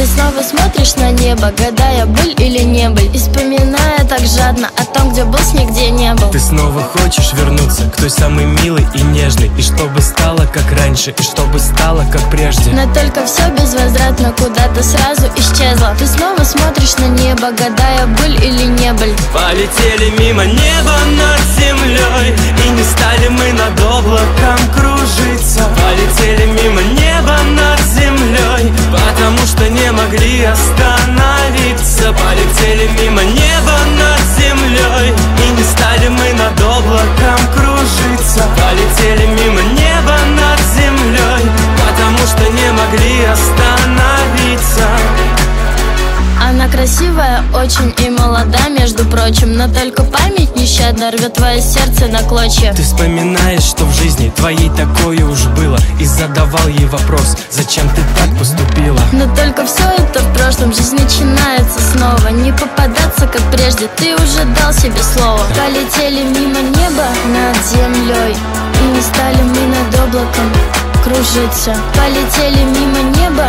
Ты снова смотришь на небо, гадая, быль или не быль, и вспоминая так жадно о том, где был, с нигде не был. Ты снова хочешь вернуться к той самой милой и нежной, и чтобы стало как раньше, и чтобы стало как прежде. Но только все безвозвратно куда-то сразу исчезло. Ты снова смотришь на небо, гадая, быль или не быль. Полетели мимо неба над землей, и не стали мы над облаком кружиться. Полетели мимо неба над землей, потому что не могли остановиться. Полетели мимо неба над землей, и не стали мы над облаком кружиться. Полетели мимо неба над землей, потому что не могли остановиться. Она красивая очень и молода, между прочим, но только память нещадно рвет твое сердце на клочья. Ты вспоминаешь, что в жизни твоей такое уж было, и задавал ей вопрос, зачем ты так поступила. Но только все это в прошлом, жизнь начинается снова. Не попадаться, как прежде, ты уже дал себе слово. Полетели мимо неба над землей, и не стали мы над облаком кружиться. Полетели мимо неба